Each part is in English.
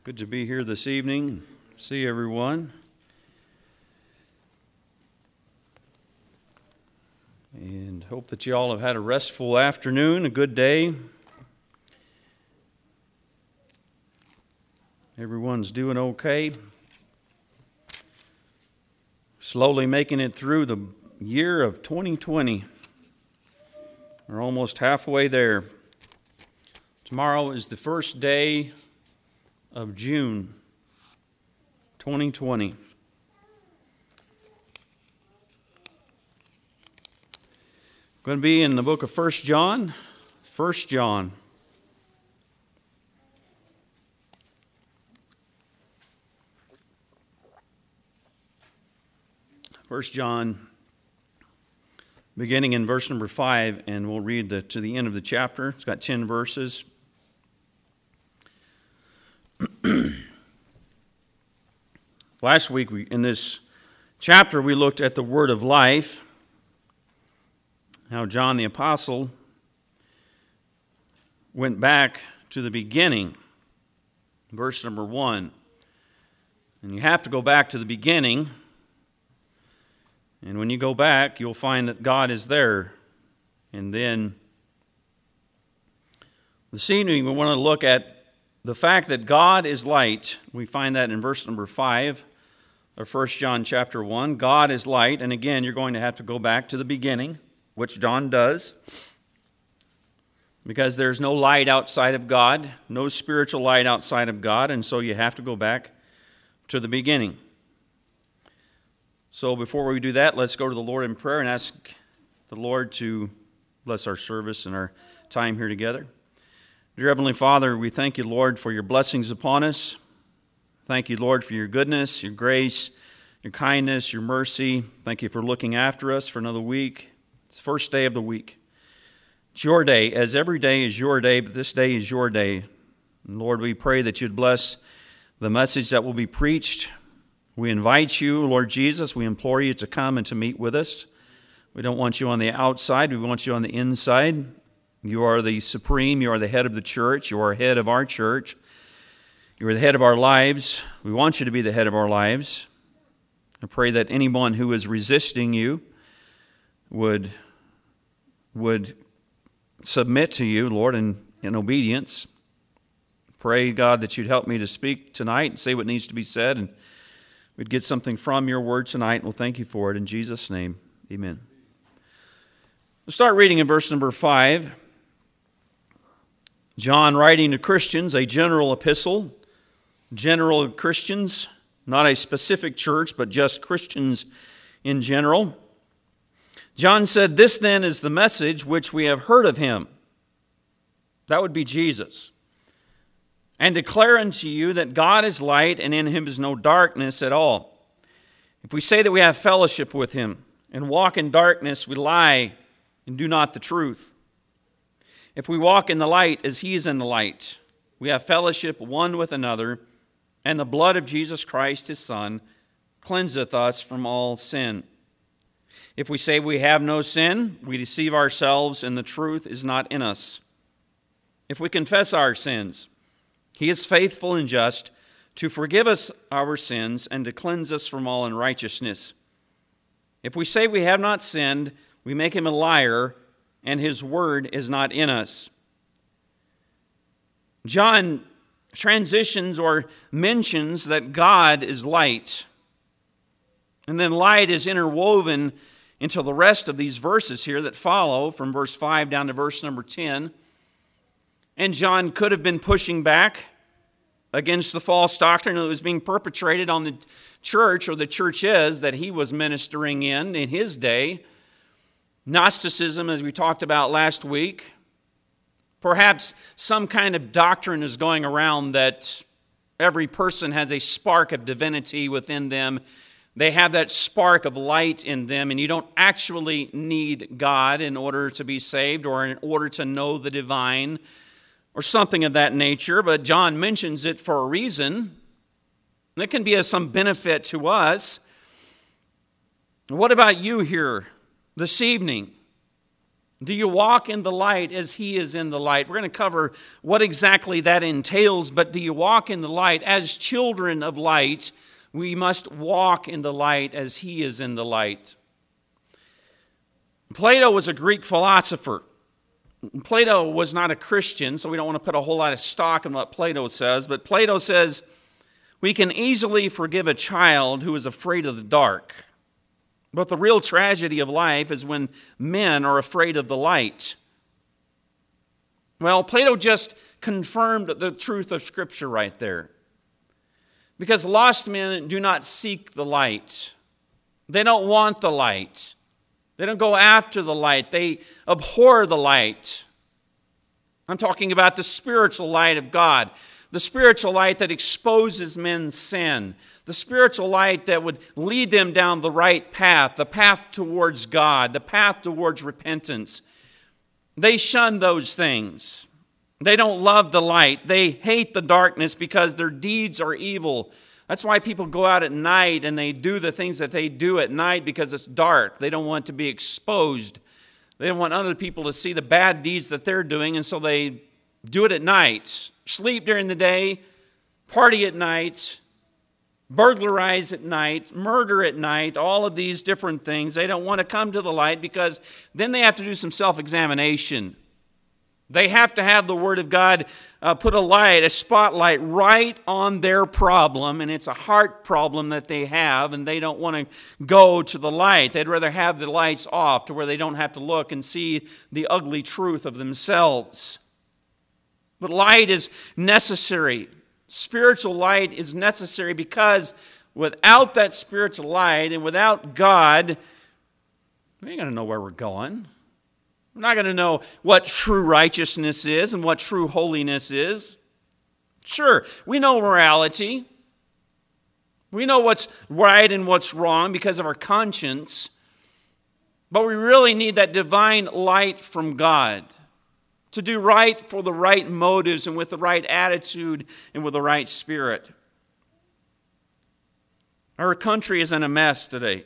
Good to be here this evening. See everyone. And hope that you all have had a restful afternoon, a good day. Everyone's doing okay. Slowly making it through the year of 2020. We're almost halfway there. Tomorrow is the first day of June 2020. Going to be in the book of 1 John. 1 John. First John, beginning in verse number 5, and we'll read to the end of the chapter. It's got 10 verses. Last week, in this chapter, we looked at the word of life, how John the Apostle went back to the beginning, verse number 1. And you have to go back to the beginning, and when you go back, you'll find that God is there. And then this evening, we want to look at the fact that God is light. We find that in verse number 5 of 1 John chapter 1. God is light. And again, you're going to have to go back to the beginning, which John does, because there's no light outside of God, no spiritual light outside of God, and so you have to go back to the beginning. So before we do that, let's go to the Lord in prayer and ask the Lord to bless our service and our time here together. Dear Heavenly Father, we thank you, Lord, for your blessings upon us. Thank you, Lord, for your goodness, your grace, your kindness, your mercy. Thank you for looking after us for another week. It's the first day of the week. It's your day, as every day is your day, but this day is your day. And Lord, we pray that you'd bless the message that will be preached. We invite you, Lord Jesus, we implore you to come and to meet with us. We don't want you on the outside, we want you on the inside. You are the supreme, you are the head of the church, you are head of our church. You are the head of our lives. We want you to be the head of our lives. I pray that anyone who is resisting you would submit to you, Lord, in obedience. Pray, God, that you'd help me to speak tonight and say what needs to be said, and we'd get something from your word tonight, and we'll thank you for it. In Jesus' name, amen. We'll start reading in verse number 5. John writing to Christians, a general epistle. General Christians, not a specific church, but just Christians in general. John said, "This then is the message which we have heard of him." That would be Jesus. "And declare unto you that God is light, and in him is no darkness at all. If we say that we have fellowship with him and walk in darkness, we lie and do not the truth. If we walk in the light as he is in the light, we have fellowship one with another, and the blood of Jesus Christ, his Son, cleanseth us from all sin. If we say we have no sin, we deceive ourselves, and the truth is not in us. If we confess our sins, he is faithful and just to forgive us our sins and to cleanse us from all unrighteousness. If we say we have not sinned, we make him a liar, and his word is not in us." John transitions or mentions that God is light. And then light is interwoven into the rest of these verses here that follow from verse 5 down to verse number 10. And John could have been pushing back against the false doctrine that was being perpetrated on the church, or the churches that he was ministering in his day. Gnosticism, as we talked about last week. Perhaps some kind of doctrine is going around that every person has a spark of divinity within them. They have that spark of light in them, and you don't actually need God in order to be saved or in order to know the divine or something of that nature. But John mentions it for a reason. It can be of some benefit to us. What about you here this evening? Do you walk in the light as He is in the light? We're going to cover what exactly that entails, but do you walk in the light? As children of light, we must walk in the light as He is in the light. Plato was a Greek philosopher. Plato was not a Christian, so we don't want to put a whole lot of stock in what Plato says, but Plato says, we can easily forgive a child who is afraid of the dark. But the real tragedy of life is when men are afraid of the light. Well, Plato just confirmed the truth of Scripture right there. Because lost men do not seek the light. They don't want the light. They don't go after the light. They abhor the light. I'm talking about the spiritual light of God. The spiritual light that exposes men's sin. The spiritual light that would lead them down the right path, the path towards God, the path towards repentance. They shun those things. They don't love the light. They hate the darkness because their deeds are evil. That's why people go out at night and they do the things that they do at night because it's dark. They don't want to be exposed. They don't want other people to see the bad deeds that they're doing, and so they do it at night. Sleep during the day, party at night, burglarize at night, murder at night, all of these different things. They don't want to come to the light because then they have to do some self-examination. They have to have the Word of God put a spotlight right on their problem, and it's a heart problem that they have, and they don't want to go to the light. They'd rather have the lights off to where they don't have to look and see the ugly truth of themselves. But light is necessary. Spiritual light is necessary because without that spiritual light and without God, we ain't going to know where we're going. We're not going to know what true righteousness is and what true holiness is. Sure, we know morality. We know what's right and what's wrong because of our conscience. But we really need that divine light from God to do right for the right motives and with the right attitude and with the right spirit. Our country is in a mess today.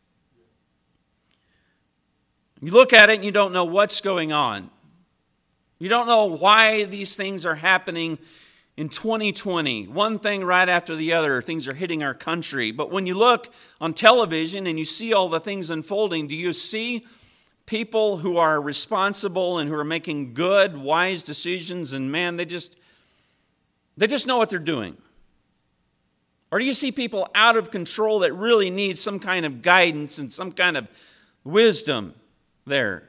You look at it and you don't know what's going on. You don't know why these things are happening in 2020. One thing right after the other, things are hitting our country. But when you look on television and you see all the things unfolding, do you see people who are responsible and who are making good, wise decisions, and man, they just know what they're doing? Or do you see people out of control that really need some kind of guidance and some kind of wisdom there?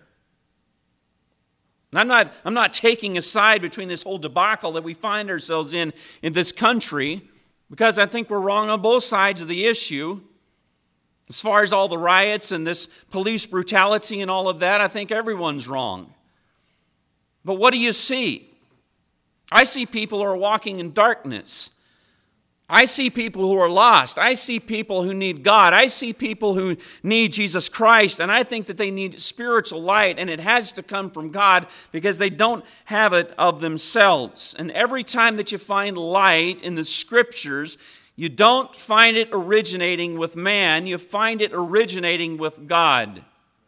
I'm not taking a side between this whole debacle that we find ourselves in this country, because I think we're wrong on both sides of the issue. As far as all the riots and this police brutality and all of that, I think everyone's wrong. But what do you see? I see people who are walking in darkness. I see people who are lost. I see people who need God. I see people who need Jesus Christ. And I think that they need spiritual light, and it has to come from God because they don't have it of themselves. And every time that you find light in the Scriptures, you don't find it originating with man. You find it originating with God.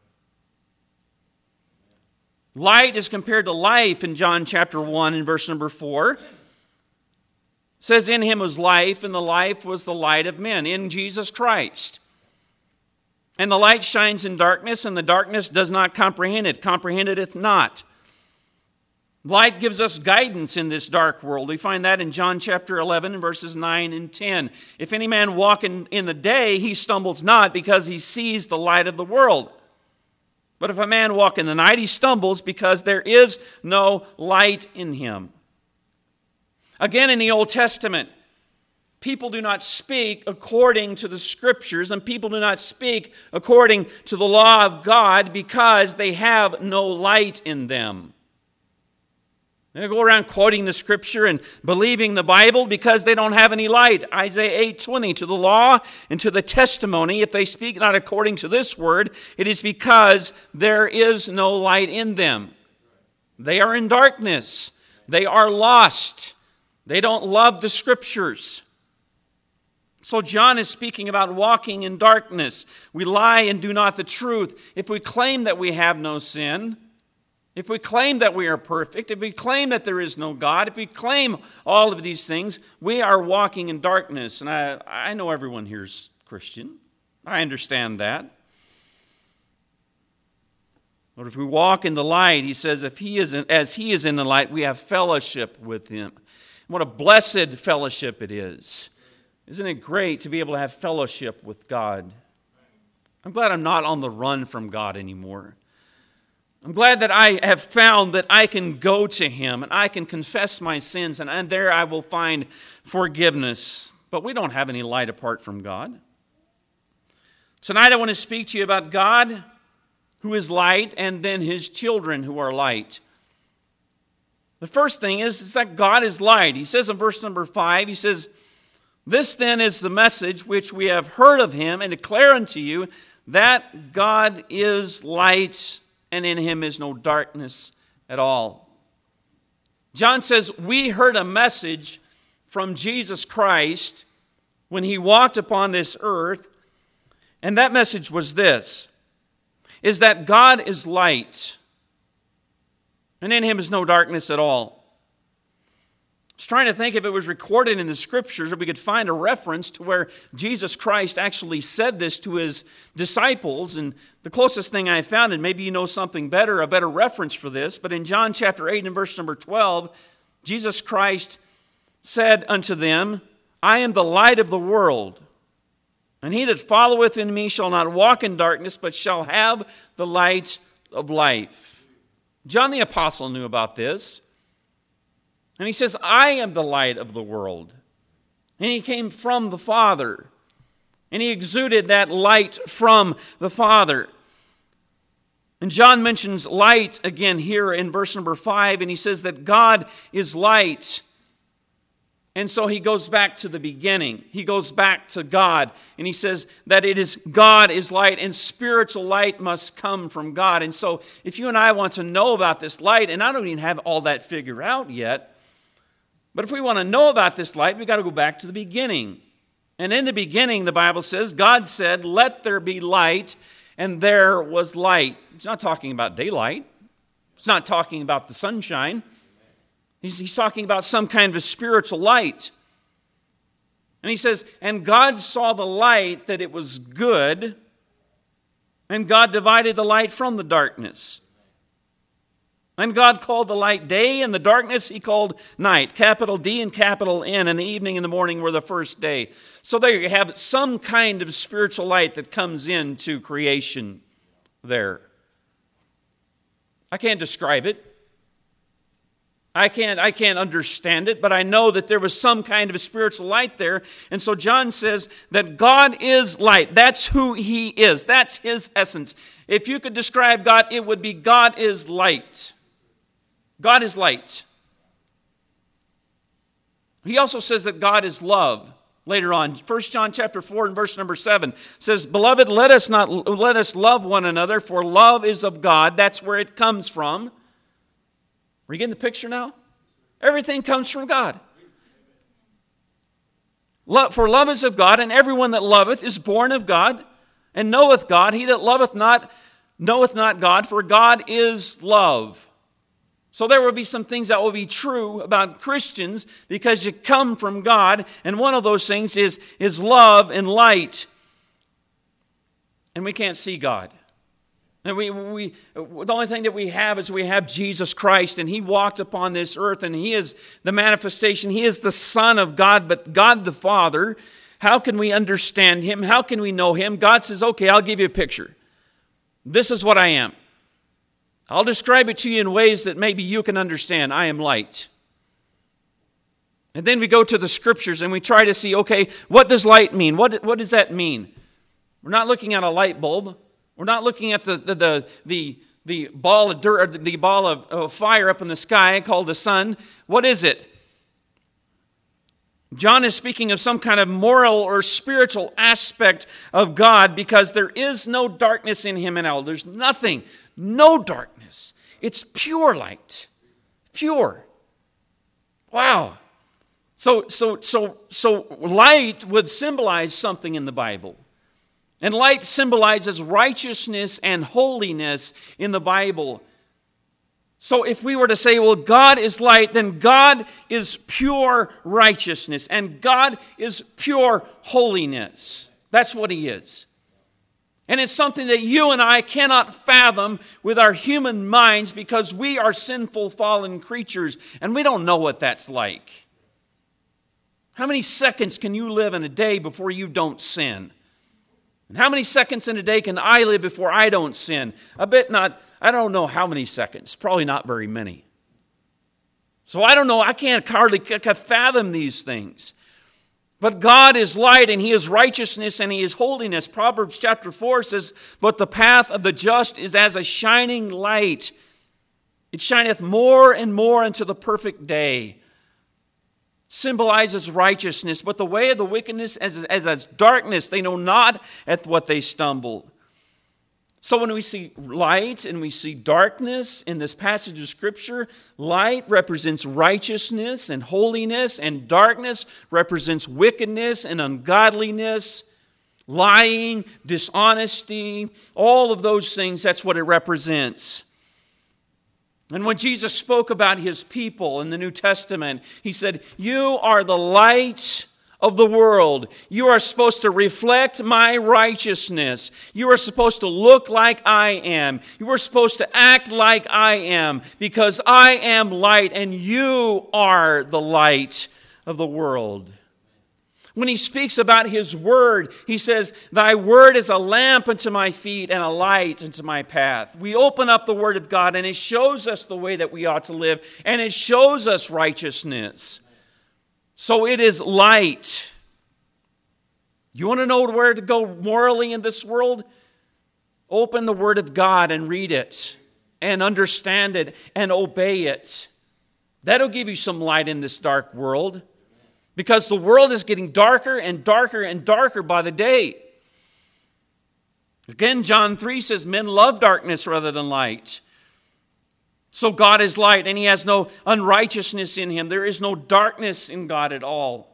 Light is compared to life in John chapter 1 and verse number 4. It says, in him was life, and the life was the light of men, in Jesus Christ. And the light shines in darkness, and the darkness does not comprehend it, comprehended it not. Light gives us guidance in this dark world. We find that in John chapter 11, verses 9 and 10. If any man walk in the day, he stumbles not, because he sees the light of the world. But if a man walk in the night, he stumbles, because there is no light in him. Again, in the Old Testament, people do not speak according to the Scriptures, and people do not speak according to the law of God because they have no light in them. They go around quoting the Scripture and believing the Bible because they don't have any light. Isaiah 8:20, to the law and to the testimony, if they speak not according to this word, it is because there is no light in them. They are in darkness. They are lost. They don't love the Scriptures. So John is speaking about walking in darkness. We lie and do not the truth. If we claim that we have no sin, if we claim that we are perfect, if we claim that there is no God, if we claim all of these things, we are walking in darkness. And I know everyone here is Christian. I understand that. But if we walk in the light, he says, as he is in the light, we have fellowship with him. What a blessed fellowship it is. Isn't it great to be able to have fellowship with God? I'm glad I'm not on the run from God anymore. I'm glad that I have found that I can go to him and I can confess my sins, and there I will find forgiveness. But we don't have any light apart from God. Tonight I want to speak to you about God, who is light, and then his children who are light. The first thing is that God is light. He says in verse number 5, he says, "This then is the message which we have heard of him and declare unto you, that God is light, and in him is no darkness at all." John says, we heard a message from Jesus Christ when he walked upon this earth, and that message was this, is that God is light, and in him is no darkness at all. I was trying to think if it was recorded in the Scriptures, if we could find a reference to where Jesus Christ actually said this to his disciples. And the closest thing I found, and maybe you know something better, a better reference for this, but in John chapter 8 and verse number 12, Jesus Christ said unto them, "I am the light of the world, and he that followeth in me shall not walk in darkness, but shall have the light of life." John the Apostle knew about this. And he says, I am the light of the world. And he came from the Father. And he exuded that light from the Father. And John mentions light again here in verse number 5. And he says that God is light. And so he goes back to the beginning. He goes back to God. And he says that it is God is light, and spiritual light must come from God. And so if you and I want to know about this light, and I don't even have all that figured out yet, but if we want to know about this light, we've got to go back to the beginning. And in the beginning, the Bible says, God said, "Let there be light," and there was light. It's not talking about daylight. It's not talking about the sunshine. He's talking about some kind of a spiritual light. And he says, "And God saw the light that it was good, and God divided the light from the darkness. And God called the light day, and the darkness he called night." Capital D and capital N, and the evening and the morning were the first day. So there you have some kind of spiritual light that comes into creation there. I can't describe it. I can't understand it, but I know that there was some kind of a spiritual light there. And so John says that God is light. That's who he is. That's his essence. If you could describe God, it would be God is light. God is light. He also says that God is love. Later on, 1 John chapter 4 and verse number 7 says, "Beloved, let us love one another, for love is of God." That's where it comes from. Are you getting the picture now? Everything comes from God. For love is of God, and everyone that loveth is born of God, and knoweth God. He that loveth not knoweth not God, for God is love. So there will be some things that will be true about Christians because you come from God, and one of those things is love and light. And we can't see God. And the only thing that we have is we have Jesus Christ, and he walked upon this earth, and he is the manifestation. He is the Son of God, but God the Father. How can we understand him? How can we know him? God says, okay, I'll give you a picture. This is what I am. I'll describe it to you in ways that maybe you can understand. I am light. And then we go to the Scriptures and we try to see, okay, what does light mean? What does that mean? We're not looking at a light bulb. We're not looking at the ball of dirt, or the ball of fire up in the sky called the sun. What is it? John is speaking of some kind of moral or spiritual aspect of God, because there is no darkness in him at all. There's nothing, no darkness. It's pure light. Pure. Wow. So light would symbolize something in the Bible. And light symbolizes righteousness and holiness in the Bible. So if we were to say, well, God is light, then God is pure righteousness, and God is pure holiness. That's what He is. And it's something that you and I cannot fathom with our human minds because we are sinful, fallen creatures, and we don't know what that's like. How many seconds can you live in a day before you don't sin? And how many seconds in a day can I live before I don't sin? I don't know how many seconds. Probably not very many. So I don't know. I can't hardly fathom these things. But God is light, and He is righteousness, and He is holiness. Proverbs chapter 4 says, but the path of the just is as a shining light. It shineth more and more unto the perfect day. Symbolizes righteousness, but the way of the wickedness as darkness. They know not at what they stumble. So when we see light and we see darkness in this passage of Scripture, light represents righteousness and holiness, and darkness represents wickedness and ungodliness, lying, dishonesty, all of those things. That's what it represents. And when Jesus spoke about His people in the New Testament, He said, you are the light of the world. You are supposed to reflect my righteousness. You are supposed to look like I am. You are supposed to act like I am, because I am light and you are the light of the world. When He speaks about His word, He says, thy word is a lamp unto my feet and a light unto my path. We open up the word of God and it shows us the way that we ought to live, and it shows us righteousness. So it is light. You want to know where to go morally in this world? Open the word of God and read it and understand it and obey it. That'll give you some light in this dark world. Because the world is getting darker and darker and darker by the day. Again, John 3 says, men love darkness rather than light. So God is light, and He has no unrighteousness in Him. There is no darkness in God at all.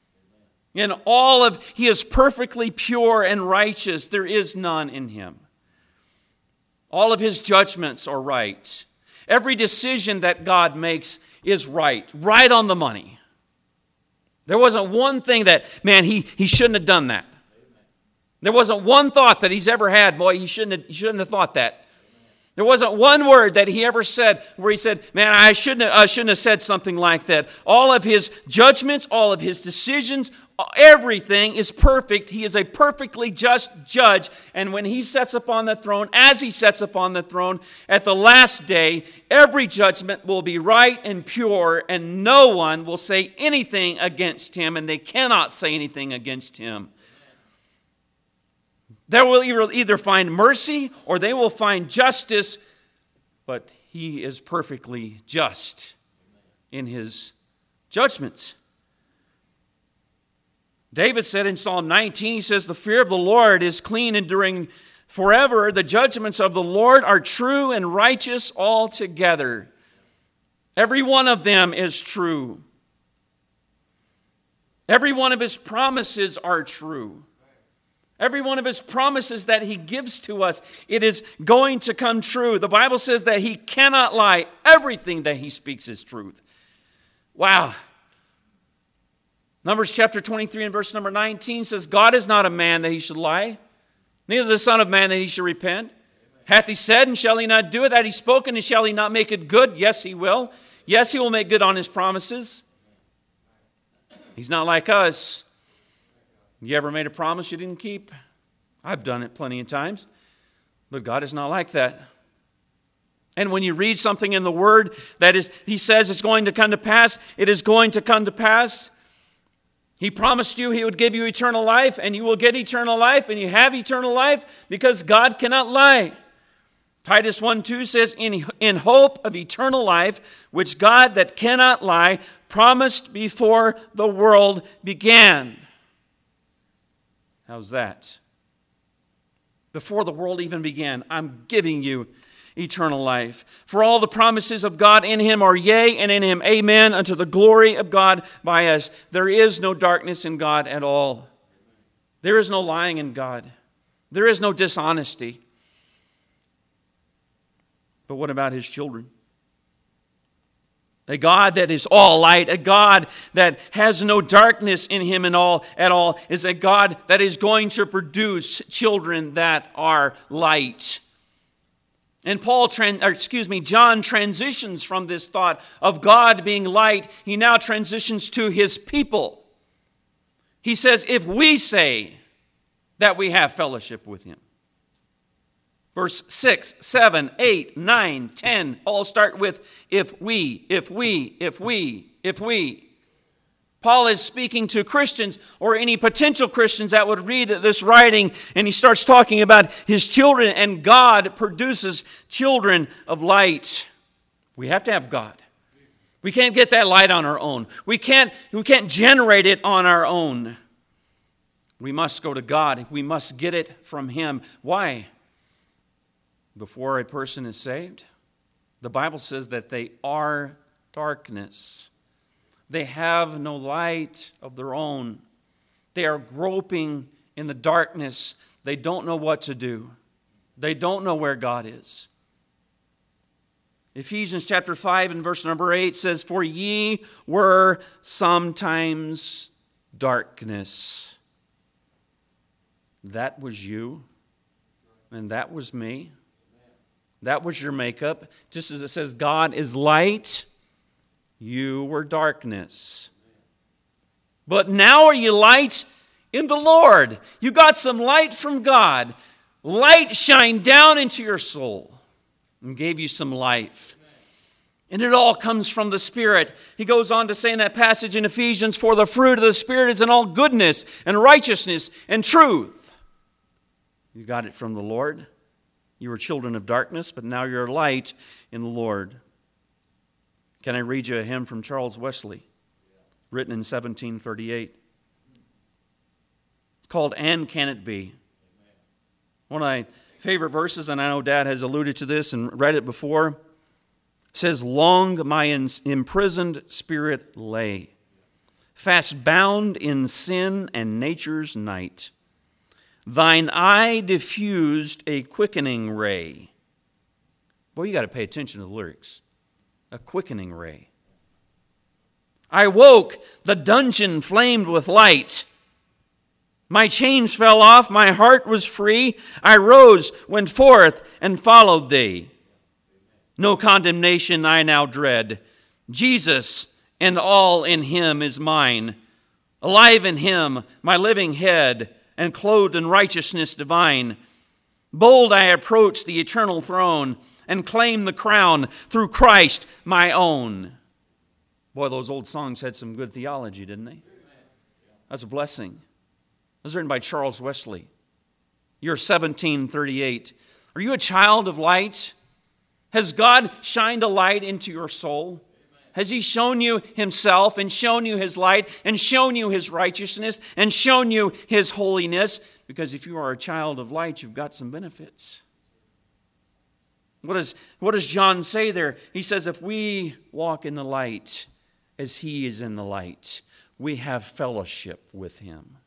He is perfectly pure and righteous. There is none in Him. All of His judgments are right. Every decision that God makes is right on the money. There wasn't one thing that, man, he shouldn't have done that. There wasn't one thought that He's ever had, boy, he shouldn't have thought that. There wasn't one word that He ever said where He said, man, I shouldn't have said something like that. All of His judgments, all of His decisions, everything is perfect. He is a perfectly just judge. And when He sets upon the throne, as He sets upon the throne, at the last day, every judgment will be right and pure, and no one will say anything against Him, and they cannot say anything against Him. They will either find mercy or they will find justice, but He is perfectly just in His judgments. David said in Psalm 19, he says, the fear of the Lord is clean, enduring forever. The judgments of the Lord are true and righteous altogether. Every one of them is true. Every one of His promises are true. Every one of His promises that He gives to us, it is going to come true. The Bible says that He cannot lie. Everything that He speaks is truth. Wow. Numbers chapter 23 and verse number 19 says, God is not a man that He should lie, neither the Son of Man that He should repent. Hath He said, and shall He not do it? Hath He spoken, and shall He not make it good? Yes, He will. Yes, He will make good on His promises. He's not like us. You ever made a promise you didn't keep? I've done it plenty of times. But God is not like that. And when you read something in the Word that He says is going to come to pass, it is going to come to pass. He promised you He would give you eternal life, and you will get eternal life, and you have eternal life because God cannot lie. Titus 1:2 says, in hope of eternal life, which God that cannot lie promised before the world began. How's that? Before the world even began, I'm giving you eternal life. For all the promises of God in Him are yea, and in Him amen, unto the glory of God by us. There is no darkness in God at all. There is no lying in God. There is no dishonesty. But what about His children? A God that is all light, a God that has no darkness in him at all, is a God that is going to produce children that are light. And John transitions from this thought of God being light. He now transitions to his people. He says, if we say that we have fellowship with him. Verse 6, 7, 8, 9, 10, all start with if we. Paul is speaking to Christians or any potential Christians that would read this writing, and he starts talking about his children, and God produces children of light. We have to have God. We can't get that light on our own. We can't generate it on our own. We must go to God. We must get it from him. Why? Before a person is saved, the Bible says that they are darkness. They have no light of their own. They are groping in the darkness. They don't know what to do. They don't know where God is. Ephesians chapter 5 and verse number 8 says, for ye were sometimes darkness. That was you, and that was me. That was your makeup. Just as it says God is light, you were darkness. But now are you light in the Lord. You got some light from God. Light shined down into your soul and gave you some life. And it all comes from the Spirit. He goes on to say in that passage in Ephesians, for the fruit of the Spirit is in all goodness and righteousness and truth. You got it from the Lord. You were children of darkness, but now you're light in the Lord. Can I read you a hymn from Charles Wesley, written in 1738? It's called, And Can It Be? One of my favorite verses, and I know Dad has alluded to this and read it before, says, long my imprisoned spirit lay, fast bound in sin and nature's night. Thine eye diffused a quickening ray. Boy, you got to pay attention to the lyrics. A quickening ray. I woke, the dungeon flamed with light. My chains fell off, my heart was free. I rose, went forth, and followed thee. No condemnation I now dread. Jesus and all in him is mine. Alive in him, my living head, and clothed in righteousness divine. Bold I approach the eternal throne and claim the crown through Christ my own. Boy, those old songs had some good theology, didn't they? That's a blessing. It was written by Charles Wesley. Year 1738. Are you a child of light? Has God shined a light into your soul? Has he shown you himself and shown you his light and shown you his righteousness and shown you his holiness? Because if you are a child of light, you've got some benefits. What does John say there? He says, if we walk in the light as he is in the light, we have fellowship with him.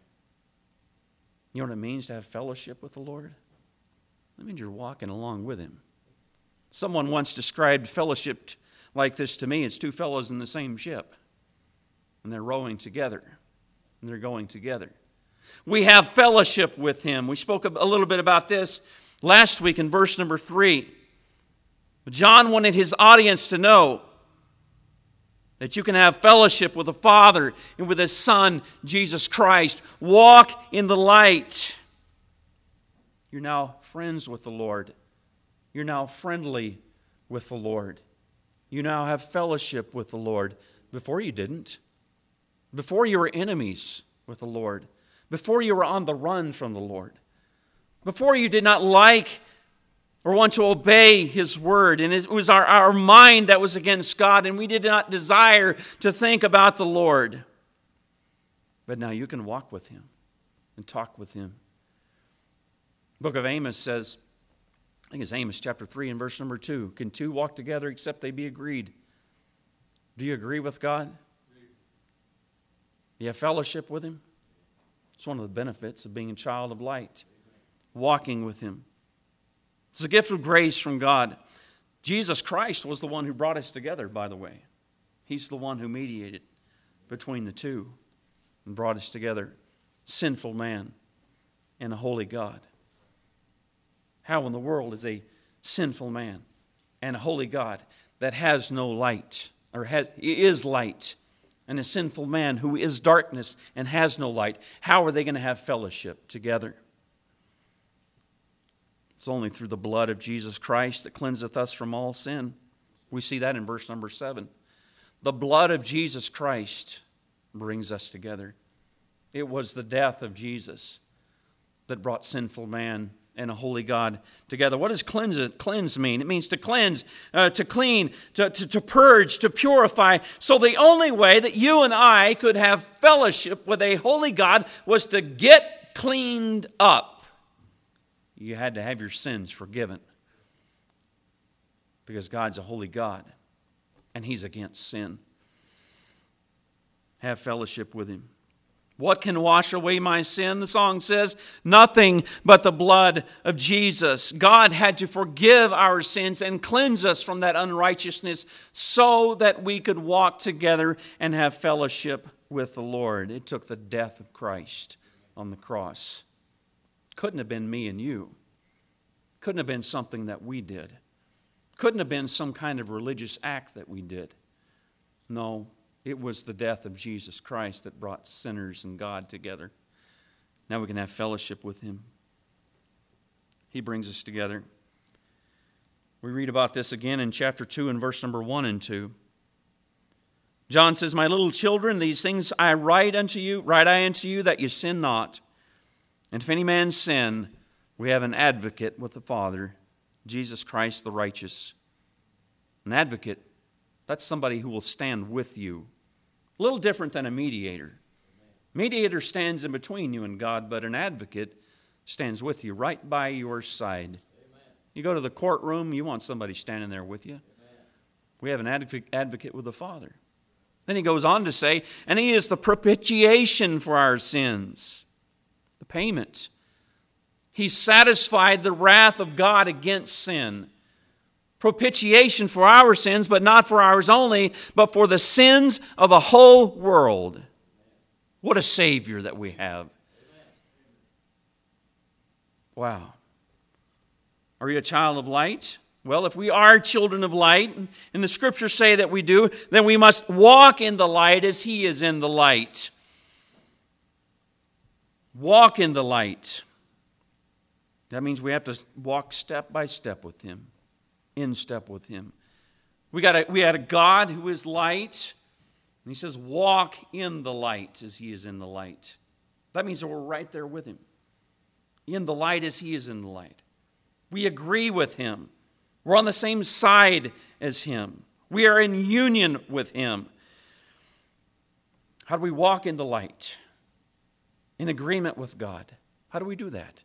You know what it means to have fellowship with the Lord? That means you're walking along with him. Someone once described fellowship like this to me. It's two fellows in the same ship, and they're rowing together, and they're going together. We have fellowship with him. We spoke a little bit about this last week in verse number 3. John wanted his audience to know that you can have fellowship with the Father and with his Son, Jesus Christ. Walk in the light. You're now friends with the Lord. You're now friendly with the Lord. You now have fellowship with the Lord. Before you didn't. Before you were enemies with the Lord. Before you were on the run from the Lord. Before you did not like or want to obey his word. And it was our mind that was against God, and we did not desire to think about the Lord. But now you can walk with him and talk with him. The book of Amos says, I think it's Amos chapter 3 and verse number 2. Can two walk together except they be agreed? Do you agree with God? Do you have fellowship with him? It's one of the benefits of being a child of light. Walking with him. It's a gift of grace from God. Jesus Christ was the one who brought us together, by the way. He's the one who mediated between the two and brought us together. Sinful man and a holy God. How in the world is a sinful man and a holy God that has no light, or is light, and a sinful man who is darkness and has no light, how are they going to have fellowship together? It's only through the blood of Jesus Christ that cleanseth us from all sin. We see that in verse number 7. The blood of Jesus Christ brings us together. It was the death of Jesus that brought sinful man and a holy God together. What does cleanse mean? It means to cleanse, to clean, to purge, to purify. So the only way that you and I could have fellowship with a holy God was to get cleaned up. You had to have your sins forgiven. Because God's a holy God, and He's against sin. Have fellowship with Him. What can wash away my sin? The song says, nothing but the blood of Jesus. God had to forgive our sins and cleanse us from that unrighteousness so that we could walk together and have fellowship with the Lord. It took the death of Christ on the cross. Couldn't have been me and you. Couldn't have been something that we did. Couldn't have been some kind of religious act that we did. No. It was the death of Jesus Christ that brought sinners and God together. Now we can have fellowship with Him. He brings us together. We read about this again in chapter 2 and verse number 1 and 2. John says, my little children, these things I write I unto you, that you sin not. And if any man sin, we have an advocate with the Father, Jesus Christ the righteous. An advocate, that's somebody who will stand with you. A little different than a mediator. Mediator stands in between you and God, but an advocate stands with you, right by your side. Amen. You go to the courtroom, you want somebody standing there with you. Amen. We have an advocate with the Father. Then he goes on to say, and He is the propitiation for our sins. The payment. He satisfied the wrath of God against sin. Propitiation for our sins, but not for ours only, but for the sins of the whole world. What a Savior that we have. Wow. Are you a child of light? Well, if we are children of light, and the Scriptures say that we do, then we must walk in the light as He is in the light. Walk in the light. That means we have to walk step by step with Him. In step with Him. We had a God who is light. And He says, walk in the light as He is in the light. That means that we're right there with Him. In the light as He is in the light. We agree with Him. We're on the same side as Him. We are in union with Him. How do we walk in the light? In agreement with God. How do we do that?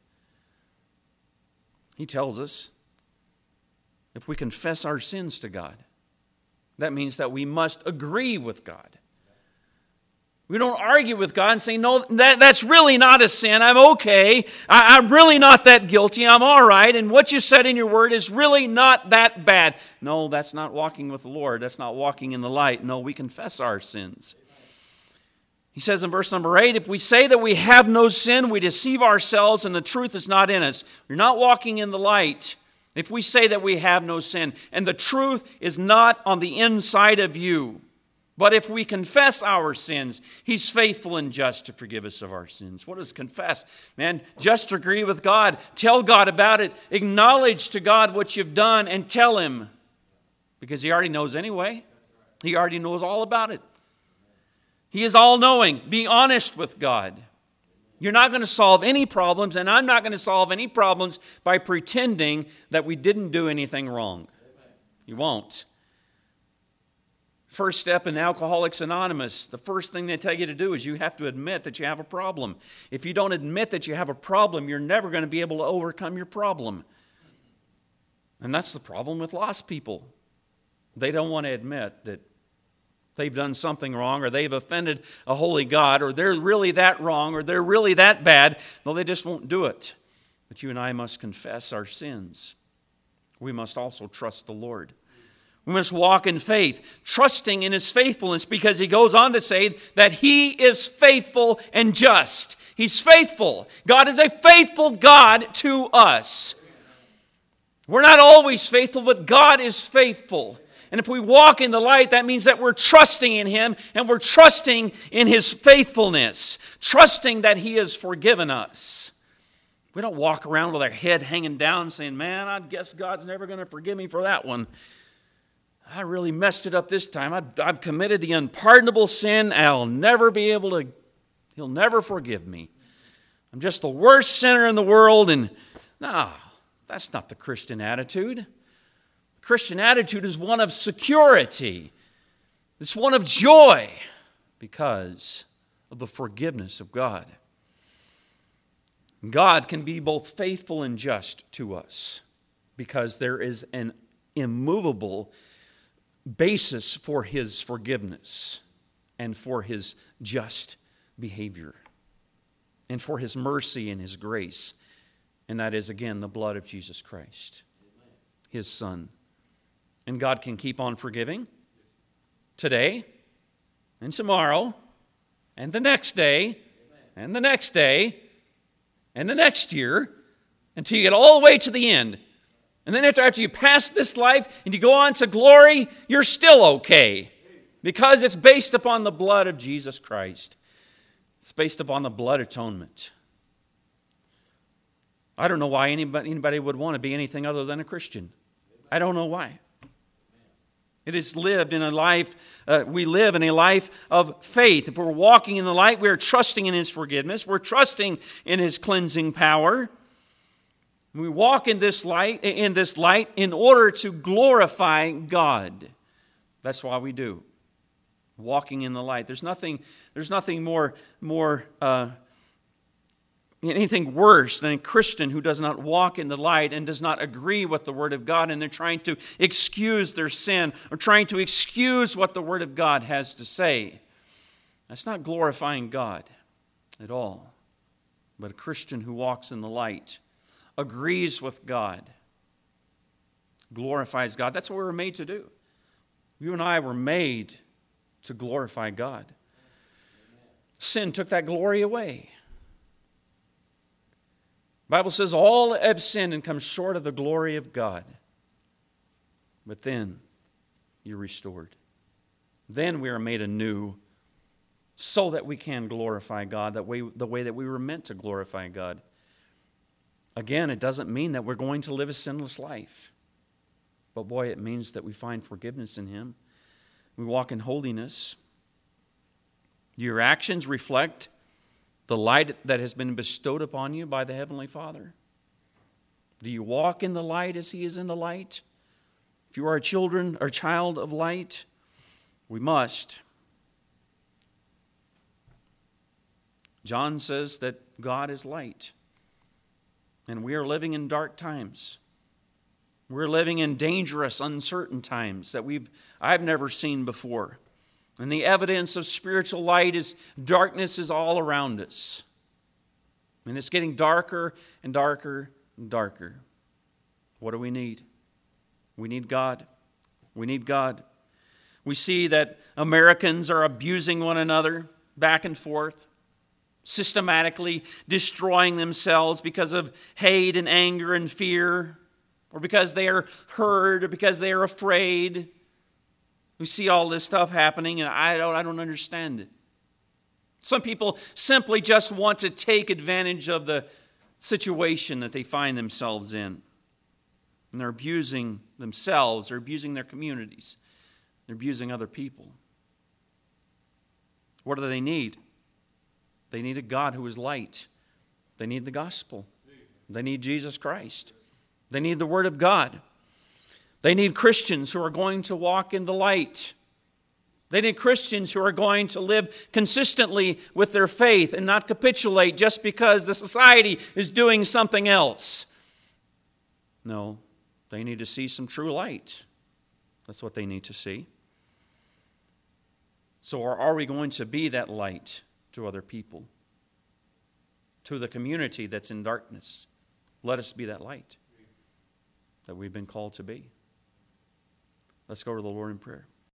He tells us, if we confess our sins to God, that means that we must agree with God. We don't argue with God and say, no, that's really not a sin. I'm okay. I'm really not that guilty. I'm all right. And what you said in your word is really not that bad. No, that's not walking with the Lord. That's not walking in the light. No, we confess our sins. He says in verse number 8, if we say that we have no sin, we deceive ourselves and the truth is not in us. We're not walking in the light. If we say that we have no sin, and the truth is not on the inside of you, but if we confess our sins, He's faithful and just to forgive us of our sins. What does confess? Man, just agree with God. Tell God about it. Acknowledge to God what you've done and tell Him. Because He already knows anyway. He already knows all about it. He is all-knowing. Be honest with God. You're not going to solve any problems, and I'm not going to solve any problems by pretending that we didn't do anything wrong. You won't. First step in Alcoholics Anonymous, the first thing they tell you to do is you have to admit that you have a problem. If you don't admit that you have a problem, you're never going to be able to overcome your problem. And that's the problem with lost people. They don't want to admit that they've done something wrong, or they've offended a holy God, or they're really that wrong, or they're really that bad. No, they just won't do it. But you and I must confess our sins. We must also trust the Lord. We must walk in faith, trusting in His faithfulness, because He goes on to say that He is faithful and just. He's faithful. God is a faithful God to us. We're not always faithful, but God is faithful. And if we walk in the light, that means that we're trusting in Him and we're trusting in His faithfulness, trusting that He has forgiven us. We don't walk around with our head hanging down saying, man, I guess God's never going to forgive me for that one. I really messed it up this time. I've committed the unpardonable sin. He'll never forgive me. I'm just the worst sinner in the world. And no, that's not the Christian attitude. The Christian attitude is one of security. It's one of joy because of the forgiveness of God. God can be both faithful and just to us because there is an immovable basis for His forgiveness and for His just behavior and for His mercy and His grace. And that is, again, the blood of Jesus Christ, His Son. And God can keep on forgiving today and tomorrow and the next day and the next day and the next year until you get all the way to the end. And then after you pass this life and you go on to glory, you're still okay because it's based upon the blood of Jesus Christ. It's based upon the blood atonement. I don't know why anybody would want to be anything other than a Christian. I don't know why. It is lived in a life, we live in a life of faith. If we're walking in the light, we are trusting in His forgiveness. We're trusting in His cleansing power. We walk in this light in order to glorify God. That's why we do. Walking in the light. There's nothing anything worse than a Christian who does not walk in the light and does not agree with the Word of God, and they're trying to excuse their sin or trying to excuse what the Word of God has to say. That's not glorifying God at all. But a Christian who walks in the light, agrees with God, glorifies God. That's what we were made to do. You and I were made to glorify God. Sin took that glory away. The Bible says all have sinned and come short of the glory of God. But then you're restored. Then we are made anew so that we can glorify God the way that we were meant to glorify God. Again, it doesn't mean that we're going to live a sinless life. But boy, it means that we find forgiveness in Him. We walk in holiness. Your actions reflect the light that has been bestowed upon you by the Heavenly Father. Do you walk in the light as He is in the light? If you are a child of light, we must. John says that God is light. And we are living in dark times. We're living in dangerous, uncertain times that I've never seen before. And the evidence of spiritual light is darkness is all around us. And it's getting darker and darker and darker. What do we need? We need God. We need God. We see that Americans are abusing one another back and forth, systematically destroying themselves because of hate and anger and fear, or because they are hurt, or because they are afraid. We see all this stuff happening, and I don't understand it. Some people simply just want to take advantage of the situation that they find themselves in. And they're abusing themselves, they're abusing their communities, they're abusing other people. What do they need? They need a God who is light. They need the gospel. They need Jesus Christ. They need the Word of God. They need Christians who are going to walk in the light. They need Christians who are going to live consistently with their faith and not capitulate just because the society is doing something else. No, they need to see some true light. That's what they need to see. So are we going to be that light to other people? To the community that's in darkness? Let us be that light that we've been called to be. Let's go to the Lord in prayer.